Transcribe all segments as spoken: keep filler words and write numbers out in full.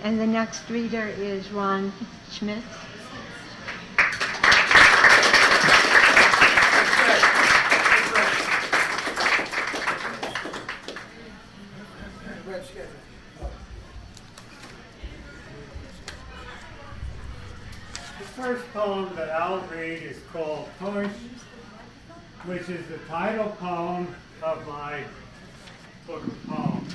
And the next reader is Ron Schmitz. The first poem that I'll read is called Push, which is the title poem of my book of poems.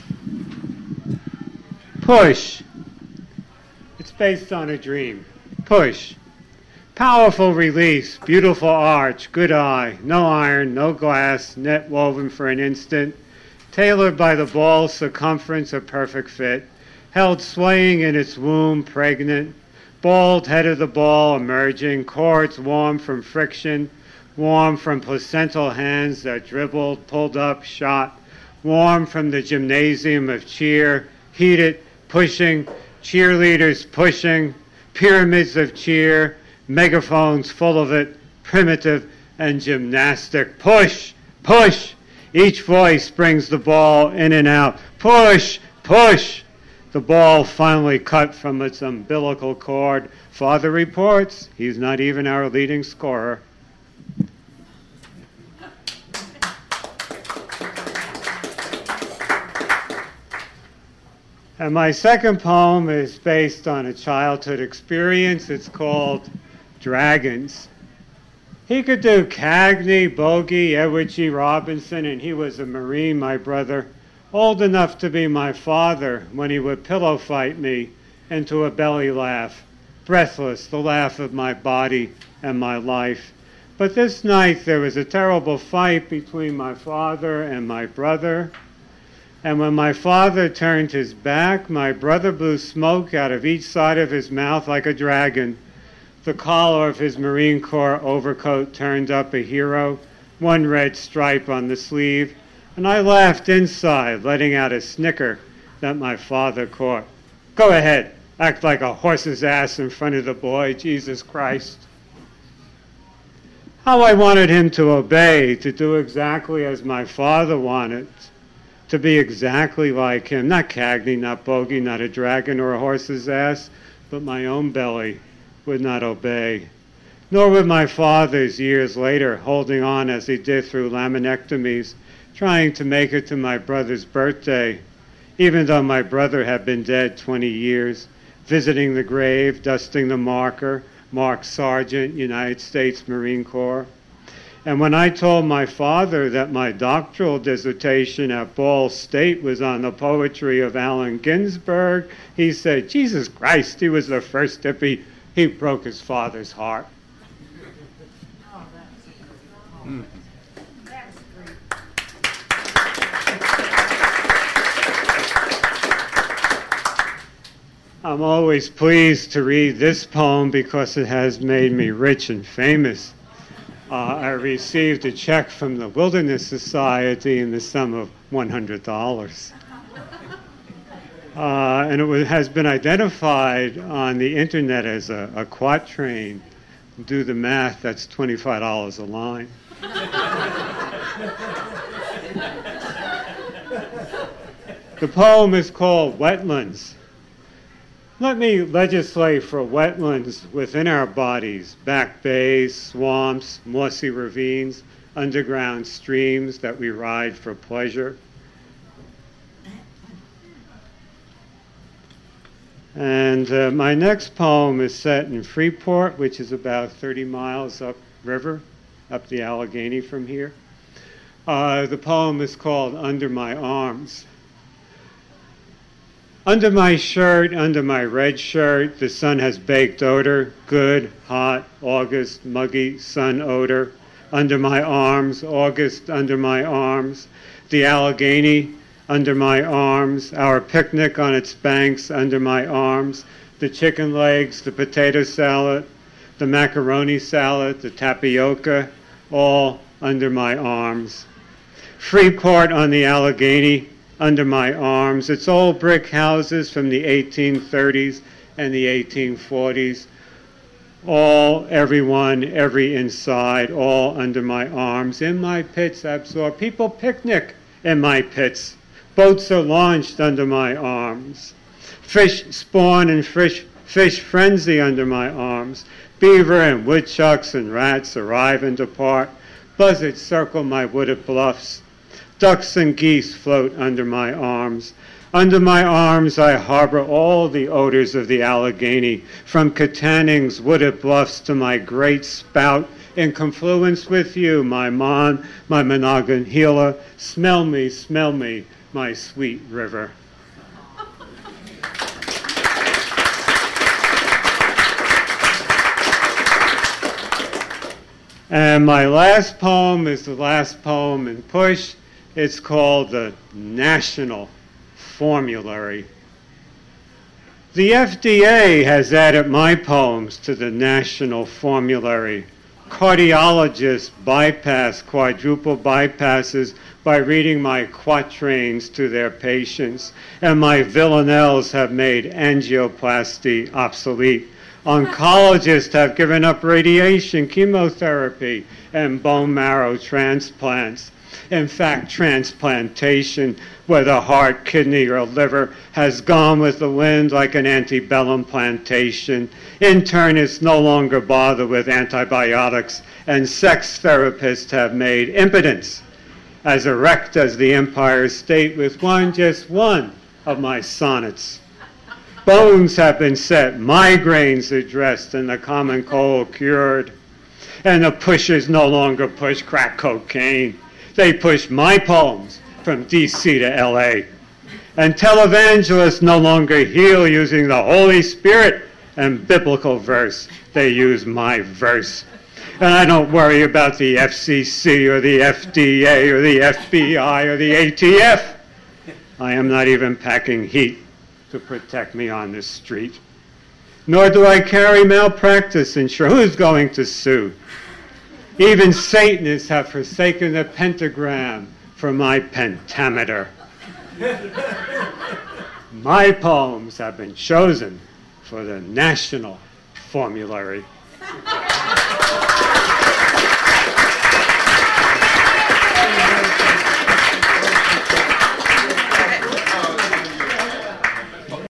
Push. It's based on a dream. Push. Powerful release, beautiful arch, good eye, no iron, no glass, net woven for an instant, tailored by the ball's circumference, a perfect fit, held swaying in its womb, pregnant, bald head of the ball emerging, cords warm from friction, warm from placental hands that dribbled, pulled up, shot, warm from the gymnasium of cheer, heated, pushing, cheerleaders pushing, pyramids of cheer, megaphones full of it, primitive and gymnastic. Push, push. Each voice brings the ball in and out. Push, push. The ball finally cut from its umbilical cord. Father reports he's not even our leading scorer. And my second poem is based on a childhood experience. It's called Dragons. He could do Cagney, Bogey, Edward G. Robinson, and he was a Marine, my brother, old enough to be my father when he would pillow fight me into a belly laugh, breathless, the laugh of my body and my life. But this night there was a terrible fight between my father and my brother. And when my father turned his back, my brother blew smoke out of each side of his mouth like a dragon. The collar of his Marine Corps overcoat turned up a hero, one red stripe on the sleeve, and I laughed inside, letting out a snicker that my father caught. Go ahead, act like a horse's ass in front of the boy, Jesus Christ. How I wanted him to obey, to do exactly as my father wanted, to be exactly like him, not Cagney, not Bogey, not a dragon or a horse's ass, but my own belly would not obey. Nor would my father's years later, holding on as he did through laminectomies, trying to make it to my brother's birthday, even though my brother had been dead twenty years, visiting the grave, dusting the marker, marked Sergeant, United States Marine Corps. And when I told my father that my doctoral dissertation at Ball State was on the poetry of Allen Ginsberg, he said, Jesus Christ, he was the first hippie. He broke his father's heart. Oh, that's, mm. That's great. I'm always pleased to read this poem because it has made me rich and famous. Uh, I received a check from the Wilderness Society in the sum of one hundred dollars. Uh, and it was, has been identified on the internet as a, a quatrain. Do the math, that's twenty-five dollars a line. The poem is called Wetlands. Let me legislate for wetlands within our bodies, back bays, swamps, mossy ravines, underground streams that we ride for pleasure. And uh, my next poem is set in Freeport, which is about thirty miles upriver, up the Allegheny from here. Uh, the poem is called Under My Arms. Under my shirt, under my red shirt, the sun has baked odor, good, hot, August, muggy sun odor. Under my arms, August under my arms, the Allegheny under my arms, our picnic on its banks under my arms, the chicken legs, the potato salad, the macaroni salad, the tapioca, all under my arms. Freeport on the Allegheny, under my arms. It's old brick houses from the eighteen thirties and the eighteen forties. All, everyone, every inside, all under my arms. In my pits absorbed. People picnic in my pits. Boats are launched under my arms. Fish spawn and fish, fish frenzy under my arms. Beaver and woodchucks and rats arrive and depart. Buzzards circle my wooded bluffs. Ducks and geese float under my arms. Under my arms I harbor all the odors of the Allegheny, from Kataning's wooded bluffs to my great spout, in confluence with you, my Mon, my Monongahela. Smell me, smell me, my sweet river. And my last poem is the last poem in Push. It's called the National Formulary. The F D A has added my poems to the National Formulary. Cardiologists bypass quadruple bypasses by reading my quatrains to their patients, and my villanelles have made angioplasty obsolete. Oncologists have given up radiation, chemotherapy, and bone marrow transplants. In fact, transplantation, whether heart, kidney, or liver, has gone with the wind like an antebellum plantation. Internists no longer bother with antibiotics, and sex therapists have made impotence as erect as the Empire State with one, just one of my sonnets. Bones have been set, migraines addressed, and the common cold cured. And the pushers no longer push crack cocaine. They push my poems from D C to L A. And televangelists no longer heal using the Holy Spirit and biblical verse. They use my verse. And I don't worry about the F C C or the F D A or the F B I or the A T F. I am not even packing heat to protect me on this street. Nor do I carry malpractice insurance. Who's going to sue? Even Satanists have forsaken the pentagram for my pentameter. My poems have been chosen for the National Formulary.